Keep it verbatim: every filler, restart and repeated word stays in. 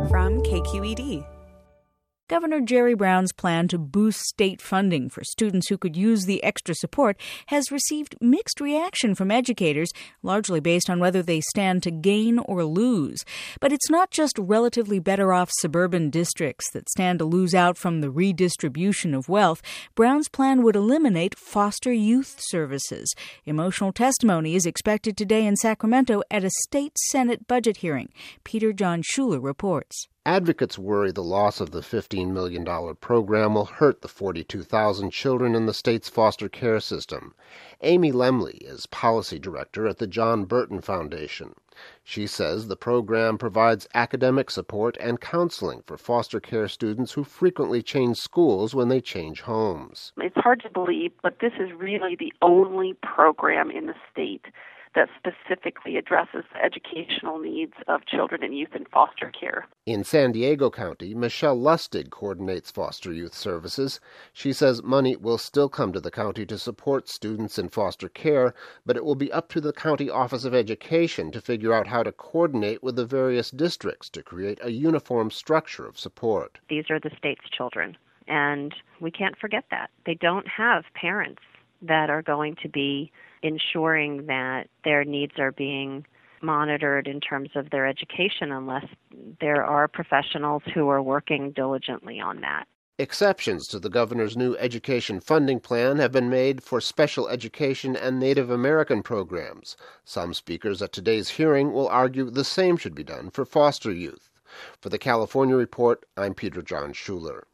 from K Q E D. Governor Jerry Brown's plan to boost state funding for students who could use the extra support has received mixed reaction from educators, largely based on whether they stand to gain or lose. But it's not just relatively better off suburban districts that stand to lose out from the redistribution of wealth. Brown's plan would eliminate foster youth services. Emotional testimony is expected today in Sacramento at a state Senate budget hearing. Peter John Schuler reports. Advocates worry the loss of the fifteen million dollars program will hurt the forty-two thousand children in the state's foster care system. Amy Lemley is policy director at the John Burton Foundation. She says the program provides academic support and counseling for foster care students who frequently change schools when they change homes. It's hard to believe, but this is really the only program in the state that specifically addresses the educational needs of children and youth in foster care. In San Diego County, Michelle Lustig coordinates foster youth services. She says money will still come to the county to support students in foster care, but it will be up to the County Office of Education to figure out how to coordinate with the various districts to create a uniform structure of support. These are the state's children, and we can't forget that. They don't have parents that are going to be ensuring that their needs are being monitored in terms of their education unless there are professionals who are working diligently on that. Exceptions to the governor's new education funding plan have been made for special education and Native American programs. Some speakers at today's hearing will argue the same should be done for foster youth. For the California Report, I'm Peter John Schuler.